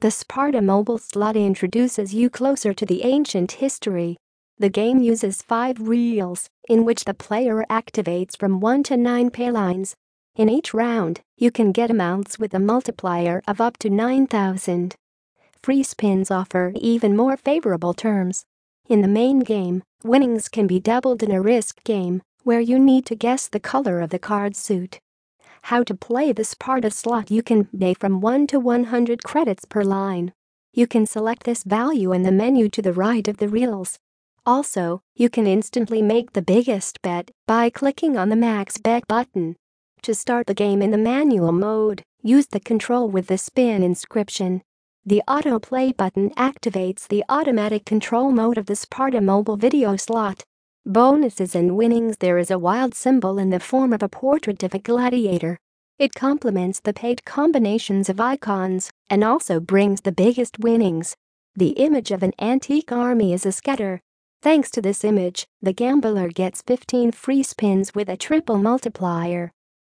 The Sparta mobile slot introduces you closer to the ancient history. The game uses 5 reels, in which the player activates from 1 to 9 paylines. In each round, you can get amounts with a multiplier of up to 9,000. Free spins offer even more favorable terms. In the main game, winnings can be doubled in a risk game, where you need to guess the color of the card suit. How to play the Sparta slot: you can pay from 1 to 100 credits per line. You can select this value in the menu to the right of the reels. Also, you can instantly make the biggest bet by clicking on the max bet button. To start the game in the manual mode, use the control with the spin inscription. The autoplay button activates the automatic control mode of the Sparta mobile video slot. Bonuses and winnings: there is a wild symbol in the form of a portrait of a gladiator. It complements the paid combinations of icons and also brings the biggest winnings. The image of an antique army is a scatter. Thanks to this image, the gambler gets 15 free spins with a triple multiplier.